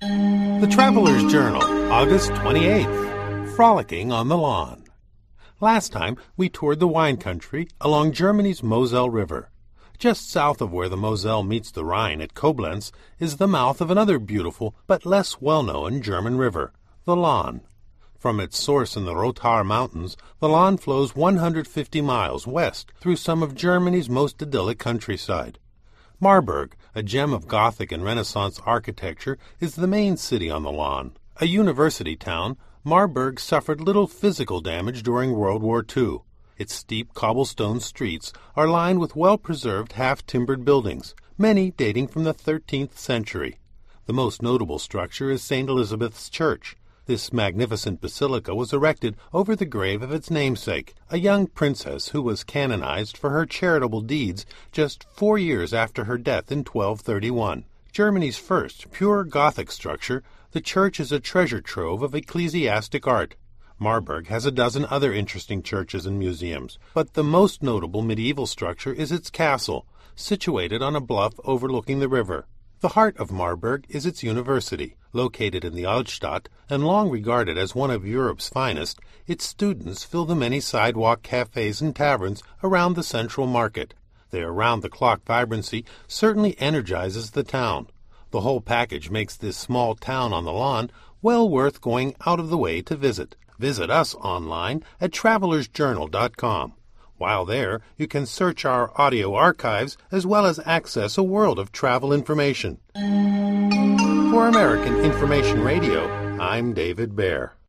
The Traveler's Journal, August 28th. Frolicking on the Lawn. Last time, we toured the wine country along Germany's Moselle River. Just south of where the Moselle meets the Rhine at Koblenz is the mouth of another beautiful but less well-known German river, the Lahn. From its source in the Rothaar Mountains, the Lahn flows 150 miles west through some of Germany's most idyllic countryside. Marburg, a gem of Gothic and Renaissance architecture, is the main city on the Lahn. A university town, Marburg suffered little physical damage during World War II. Its steep cobblestone streets are lined with well-preserved half-timbered buildings, many dating from the 13th century. The most notable structure is St. Elizabeth's Church. This magnificent basilica was erected over the grave of its namesake, a young princess who was canonized for her charitable deeds just 4 years after her death in 1231. Germany's first pure Gothic structure, the church is a treasure trove of ecclesiastic art. Marburg has a dozen other interesting churches and museums, but the most notable medieval structure is its castle, situated on a bluff overlooking the river. The heart of Marburg is its university. Located in the Altstadt and long regarded as one of Europe's finest, its students fill the many sidewalk cafes and taverns around the central market. Their round-the-clock vibrancy certainly energizes the town. The whole package makes this small town on the Lahn well worth going out of the way to visit. Visit us online at travelersjournal.com. While there, you can search our audio archives as well as access a world of travel information. For American Information Radio, I'm David Baer.